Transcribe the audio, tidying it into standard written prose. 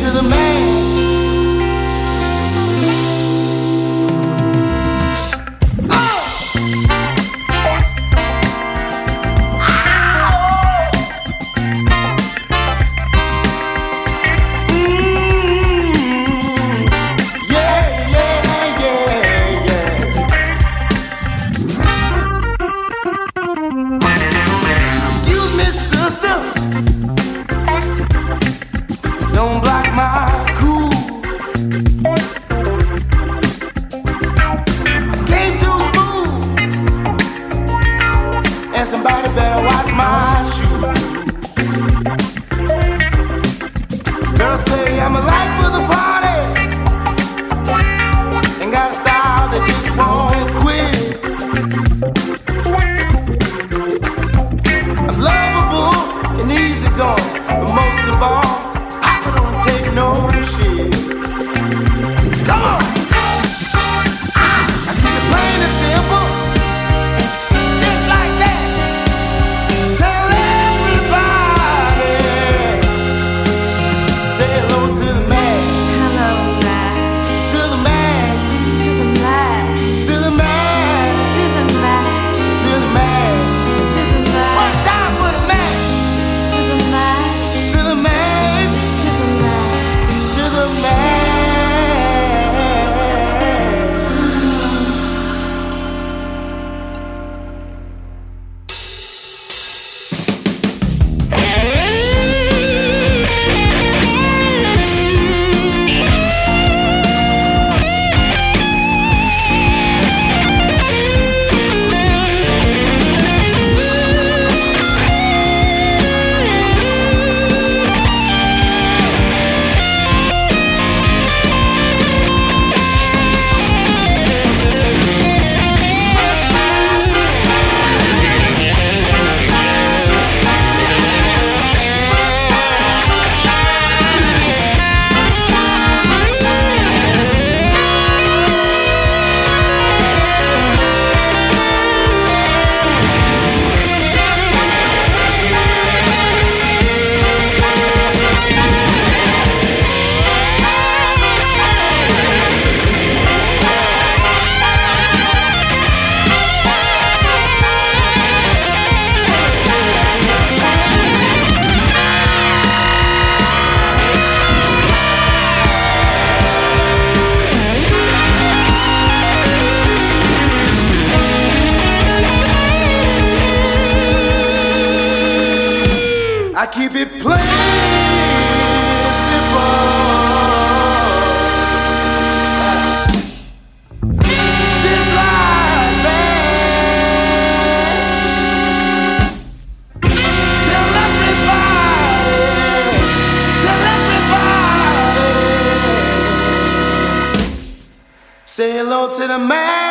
the man. Don't block my cool. Came too smooth, and somebody better watch my shoes. Girls say I'm a life for the party, and got a style that just won't quit. I'm lovable and easy going, but most of all, take no shit. Come on. I keep it plain and simple, just like that. Tell everybody, say hello to the man. Hello, man. To the man. To the man. To the man. To the man. To the man. To the man. One time for the man. To the man. To the man. To the man. To the man. I keep it plain and simple, just like that. Tell everybody, say hello to the man.